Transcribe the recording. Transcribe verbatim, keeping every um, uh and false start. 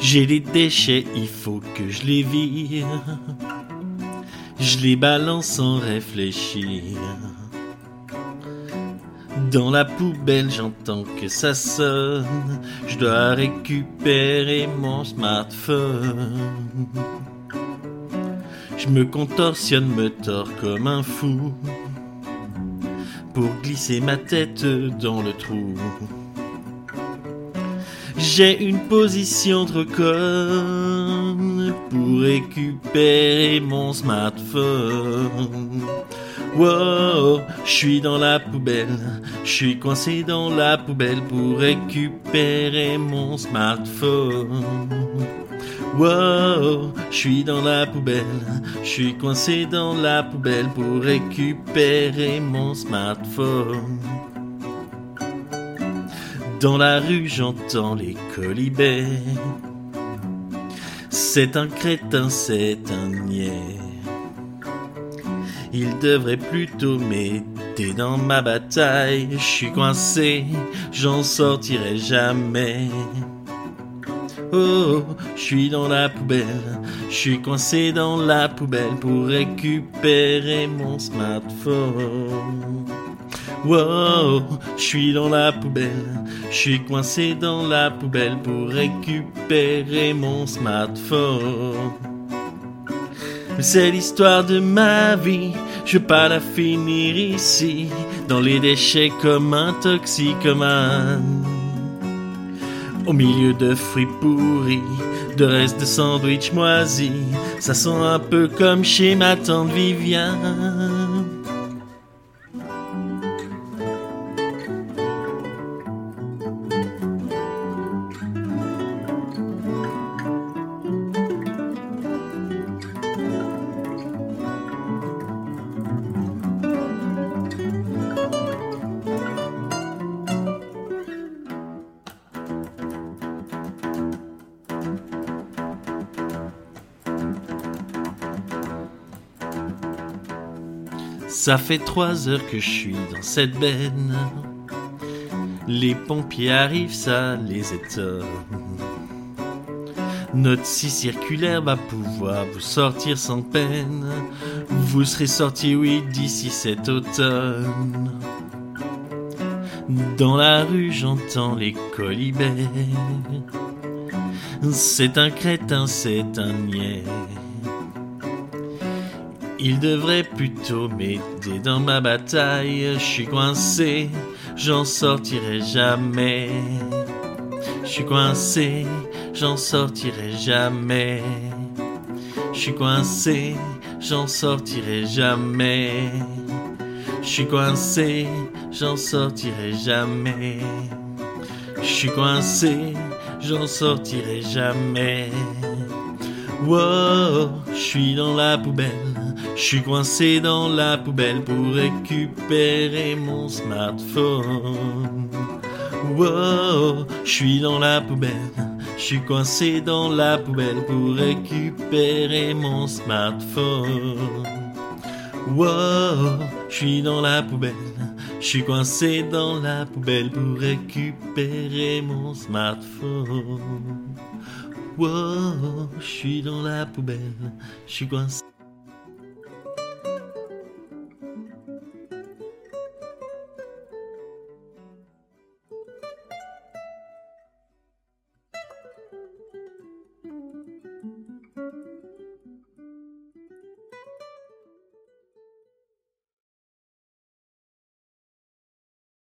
J'ai des déchets, il faut que je les vire. Je les balance sans réfléchir. Dans la poubelle, j'entends que ça sonne. Je dois récupérer mon smartphone. Je me contorsionne, me tords comme un fou pour glisser ma tête dans le trou. J'ai une position trop conne pour récupérer mon smartphone. Wow, je suis dans la poubelle, je suis coincé dans la poubelle pour récupérer mon smartphone. Wow, je suis dans la poubelle, je suis coincé dans la poubelle pour récupérer mon smartphone. Dans la rue, j'entends les colibés. C'est un crétin, c'est un niais. Il devrait plutôt m'aider dans ma bataille. Je suis coincé, j'en sortirai jamais. Oh, je suis dans la poubelle, je suis coincé dans la poubelle pour récupérer mon smartphone. Wow, je suis dans la poubelle, je suis coincé dans la poubelle pour récupérer mon smartphone. C'est l'histoire de ma vie, je veux pas la finir ici, dans les déchets comme un toxicomane. Au milieu de fruits pourris, de restes de sandwich moisis, ça sent un peu comme chez ma tante Viviane. Ça fait trois heures que je suis dans cette benne. Les pompiers arrivent, ça les étonne. Notre scie circulaire va pouvoir vous sortir sans peine. Vous serez sortis, oui, d'ici cet automne. Dans la rue, j'entends les colibés. C'est un crétin, c'est un niais. Il devrait plutôt m'aider dans ma bataille. Je suis coincé, j'en sortirai jamais. Je suis coincé, j'en sortirai jamais. Je suis coincé, j'en sortirai jamais. Je suis coincé, j'en sortirai jamais. Je suis coincé, j'en sortirai jamais. Wow, je suis dans la poubelle, je suis coincé dans la poubelle pour récupérer mon smartphone. Wow, je suis dans la poubelle, je suis coincé dans la poubelle pour récupérer mon smartphone. Wow, je suis dans la poubelle, je suis coincé dans la poubelle pour récupérer mon smartphone. Wow, je suis dans la poubelle, je suis coincé.